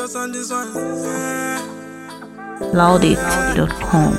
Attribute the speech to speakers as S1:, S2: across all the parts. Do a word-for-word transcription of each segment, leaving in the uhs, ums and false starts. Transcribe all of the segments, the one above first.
S1: us on this one. Yeah.
S2: Loudit dot com.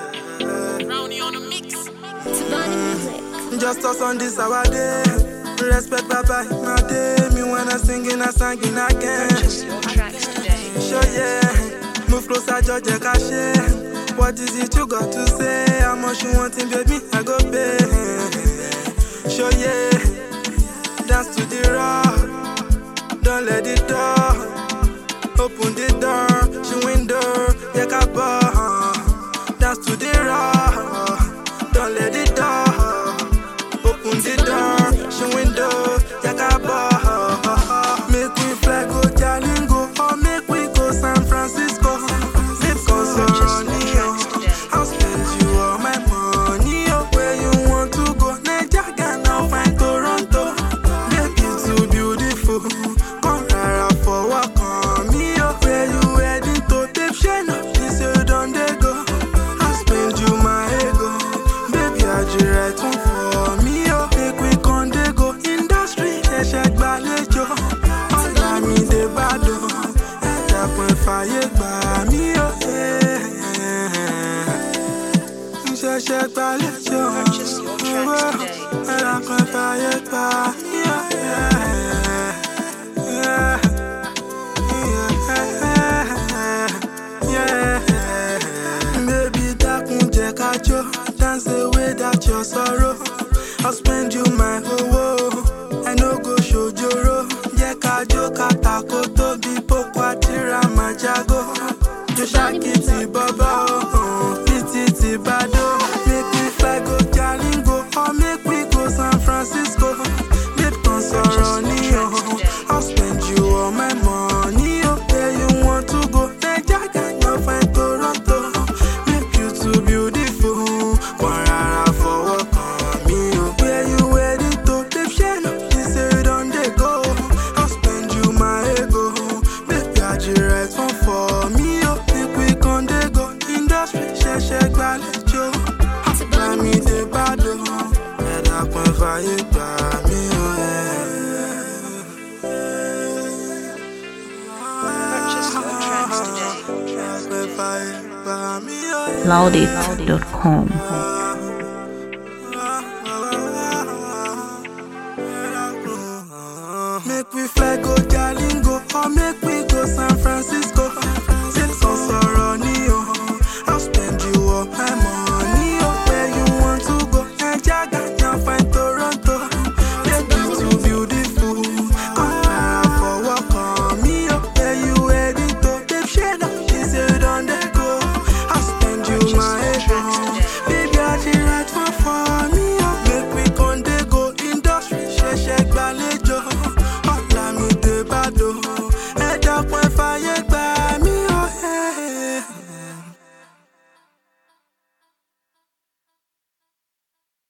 S1: Just us on this our day. Respect Baba my day. Me when I singing, I singing again. Sure yeah. Move closer, George Cache. What is it you got to say? How much you want it, baby? I go pay. Sure yeah. Dance to the rock. Don't let it door. Open the door. She window. Yeah, kaba. Dance to the rock. Don't let it door. Open the door, she window, yakaba. Make we fly go Jalingo, or make we go San Francisco. Zip Consortium, I'll spend you all my money. Oh, where you want to go, Nigeria, Ghana, find Toronto. Baby, too beautiful, come rara for walk on me. Oh, where you heading to, babe, shine up, this you don't they go. I'll spend you my ego, baby, I do right one for me. Check by let you purchase your tracks today. Baby, that won't check out you. Dance away that your sorrow. I'll spend you my whole. I know go show Joro. Jeka joka takoto bipo kwatira majago. You shake it, baba. Titi bado. Make me fly go Jalingo, or make we go San Francisco. Make Consortium, I'll spend you all my money. Oh, where you want to go? Nigeria, Ghana, find Toronto. Make you too beautiful. One rara for work on me. Oh, where you ready to? Babe, shine up, this say don't they go. I'll spend you my ego. Baby, I do right one for me. Oh, make we con they go. Industry, shake shake ballet. Me the bad and I can fire by me.
S3: Purchase your tracks today.
S1: Loudit
S2: dot com.